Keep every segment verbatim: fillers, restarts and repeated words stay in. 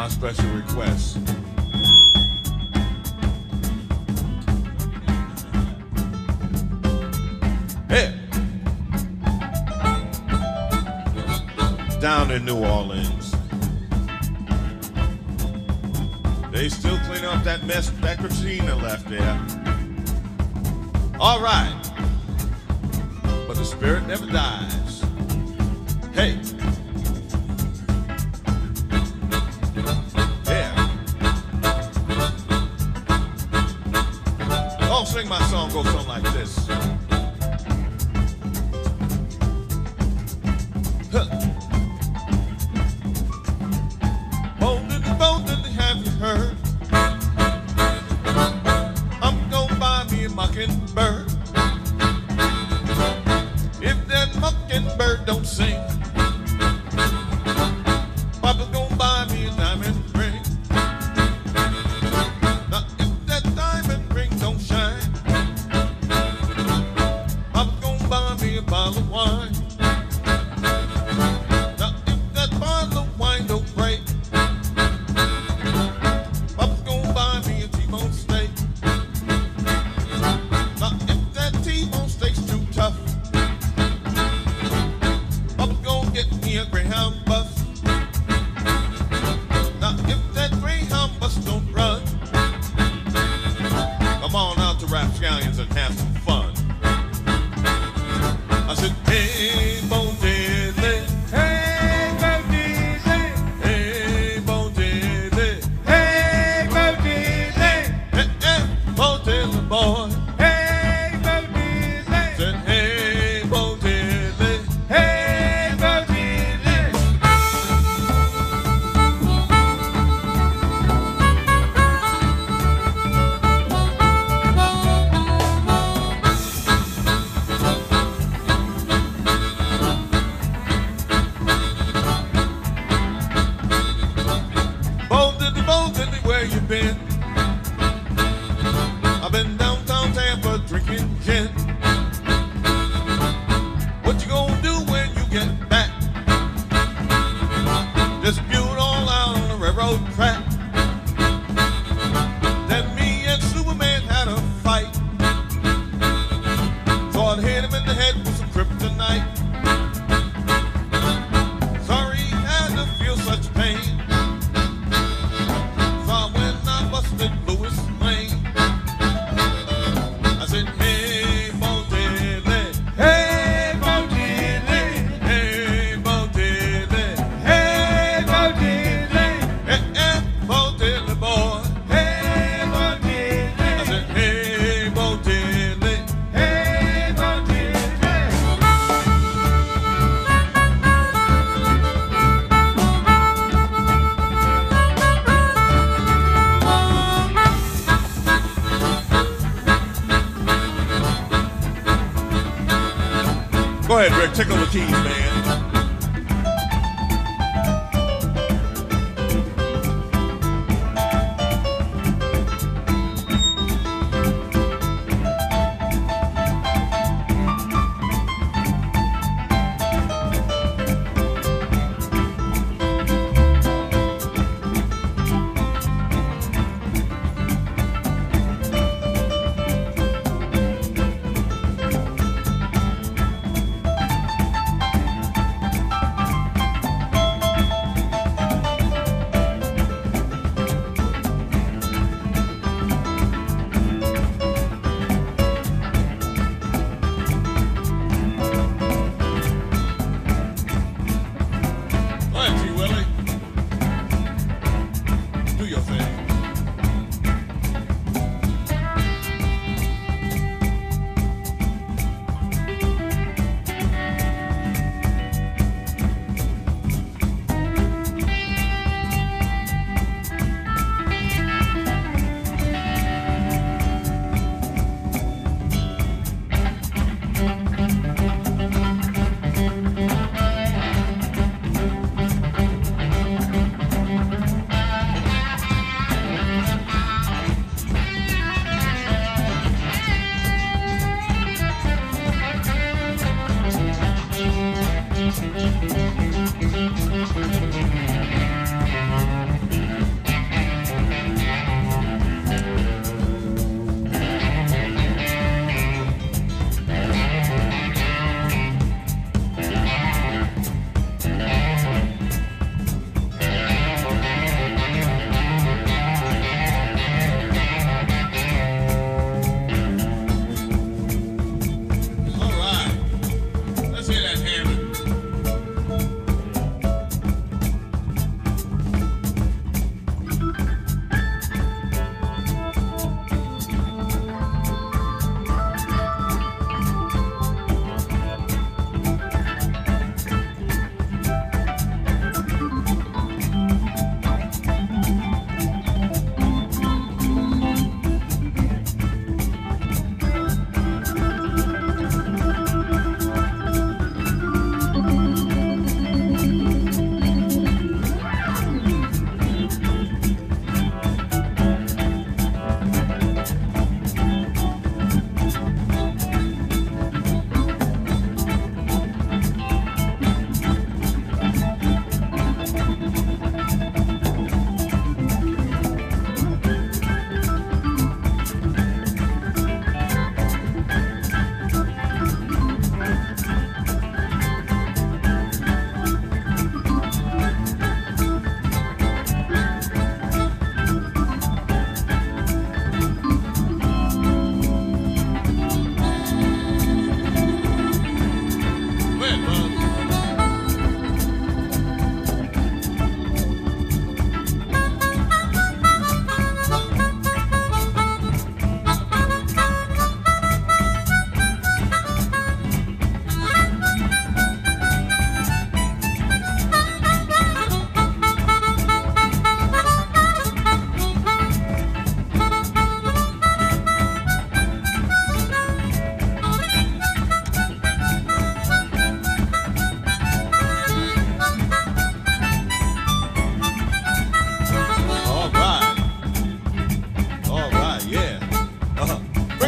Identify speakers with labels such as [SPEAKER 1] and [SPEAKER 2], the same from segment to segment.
[SPEAKER 1] my special request. Hey! Down in New Orleans, they still clean up that mess that Katrina left there. All right, but the spirit never dies. Hey, yeah. I'll sing my song, goes something like this. Huh. Have you heard? I'm gonna buy me a mockingbird. If that mockingbird don't sing, Papa's gonna buy me a diamond ring. Now if that diamond ring don't shine, Papa's gonna buy me a bottle of wine. Now if that bottle of wine don't break, a Greyhound bus. Now if that Greyhound bus don't run, come on out to Rapscallions and have some fun. I said, hey, Bo Diddley, hey, Bo Diddley, hey, Bo Diddley, hey, Bo Diddley, hey, hey, Bo Diddley boy, hey, Bo Diddley, said, hey, Bo Diddley, hey, Bo Diddley. Where you been? I've been downtown Tampa drinking gin. What you gonna do when you get back? Just spew it all out on the railroad track. Then me and Superman had a fight, so I hit him in the head with some kryptonite. Sorry he had to feel such pain. Louis Lane. I said, hey, Bo Diddley, hey, Bo Diddley, hey, Bo Diddley, hey, Bo Diddley, hey, hey, Bo Diddley boy, hey, Bo Diddley. I said, hey, Bo Diddley, hey, Bo Go ahead, Rick. Tickle the keys, man.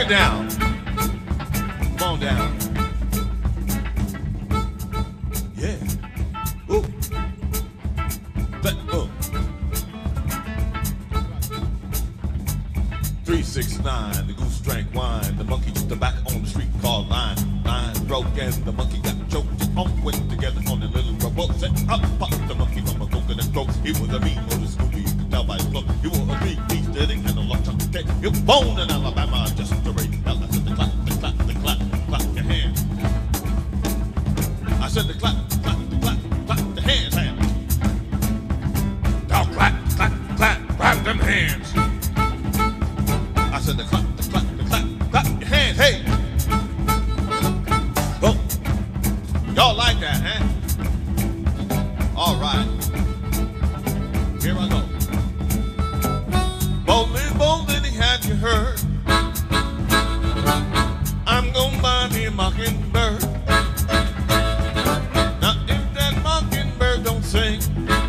[SPEAKER 1] it down. Come on down. Yeah. Ooh. That, oh. three six nine, the goose drank wine. The monkey took the back on the street called line. Line broke and the monkey got choked. All went together on the little rubber. Set up, popped the monkey from a coconut throat. He was a mean old Scooby, you could tell by his look. He wore a big piece that he had a long time cake. He was born in Alabama, just to raise hell. I said the clap, the clap, the clap, clap your hands. I said the clap, clap, the clap, clap the hands, hands. Now clap, clap, clap, clap them hands. I said the clap, the clap, the clap, clap your hands, hey. Go. Y'all like that, huh? All right. Here I go. Bowling, bowling, have you heard? I'm gonna buy me a mockingbird. Now if that mockingbird don't sing,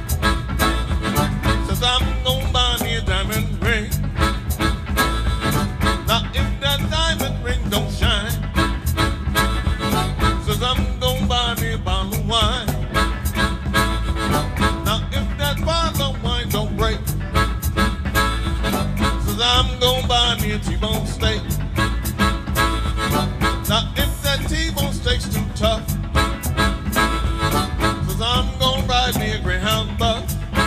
[SPEAKER 1] says I'm gonna buy me a diamond ring. Now if that diamond ring don't shine, says I'm gonna buy me a bottle of wine. Now if that bottle of wine don't break, says I'm gonna buy me a T-bone steak. Now if that T-bone steak's too tough, says I'm gonna ride me a Greyhound bus.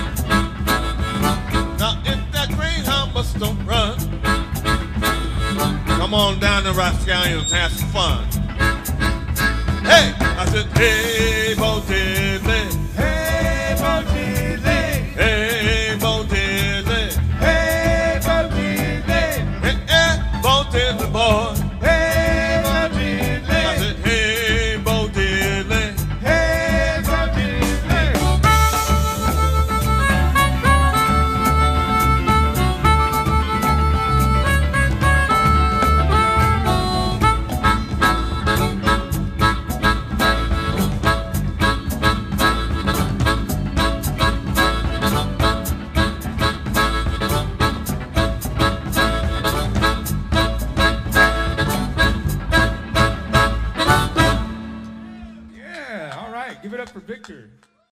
[SPEAKER 1] Now if that Greyhound bus don't run, come on down to Rapscallions and have some fun. Hey, I said, hey, Bo Diddley.
[SPEAKER 2] Hey, Bo Diddley.
[SPEAKER 1] Hey, Bo Diddley.
[SPEAKER 2] Hey, Bo Diddley.
[SPEAKER 1] Hey, hey, Bo Diddley boy.
[SPEAKER 2] Hey, Bo Diddley.
[SPEAKER 1] I said, hey, Bo Diddley.
[SPEAKER 2] Hey, Bo Diddley. Yeah, all right. Give it up for Victor.